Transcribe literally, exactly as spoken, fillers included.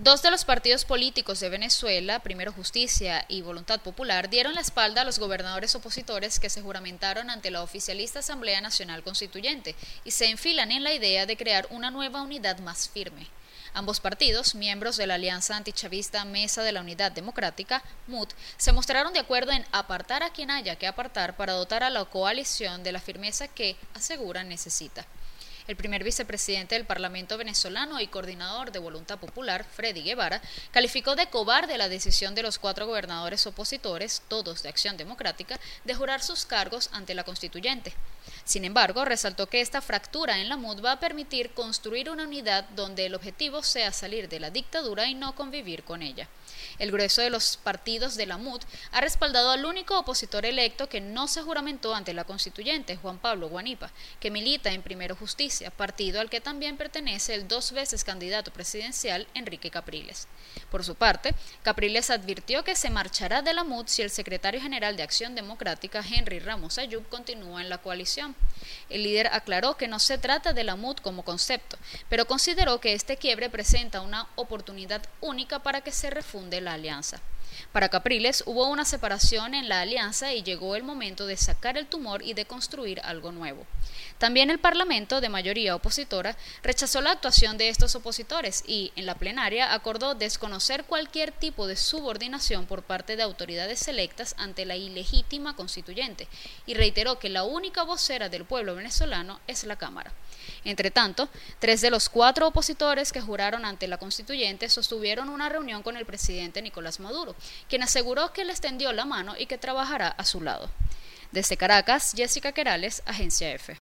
Dos de los partidos políticos de Venezuela, Primero Justicia y Voluntad Popular, dieron la espalda a los gobernadores opositores que se juramentaron ante la oficialista Asamblea Nacional Constituyente y se enfilan en la idea de crear una nueva unidad más firme. Ambos partidos, miembros de la alianza antichavista Mesa de la Unidad Democrática, M U D, se mostraron de acuerdo en apartar a quien haya que apartar para dotar a la coalición de la firmeza que, aseguran, necesita. El primer vicepresidente del Parlamento venezolano y coordinador de Voluntad Popular, Freddy Guevara, calificó de cobarde la decisión de los cuatro gobernadores opositores, todos de Acción Democrática, de jurar sus cargos ante la Constituyente. Sin embargo, resaltó que esta fractura en la M U D va a permitir construir una unidad donde el objetivo sea salir de la dictadura y no convivir con ella. El grueso de los partidos de la M U D ha respaldado al único opositor electo que no se juramentó ante la Constituyente, Juan Pablo Guanipa, que milita en Primero Justicia, partido al que también pertenece el dos veces candidato presidencial Enrique Capriles. Por su parte, Capriles advirtió que se marchará de la M U D si el secretario general de Acción Democrática, Henry Ramos Ayub, continúa en la coalición. El líder aclaró que no se trata de la M U D como concepto, pero consideró que este quiebre presenta una oportunidad única para que se refunde la alianza. Para Capriles hubo una separación en la alianza y llegó el momento de sacar el tumor y de construir algo nuevo. También el Parlamento, de mayoría opositora, rechazó la actuación de estos opositores y, en la plenaria, acordó desconocer cualquier tipo de subordinación por parte de autoridades electas ante la ilegítima constituyente y reiteró que la única vocera del pueblo venezolano es la Cámara. Entre tanto, tres de los cuatro opositores que juraron ante la constituyente sostuvieron una reunión con el presidente Nicolás Maduro, quien aseguró que le extendió la mano y que trabajará a su lado. Desde Caracas, Jessica Querales, Agencia F.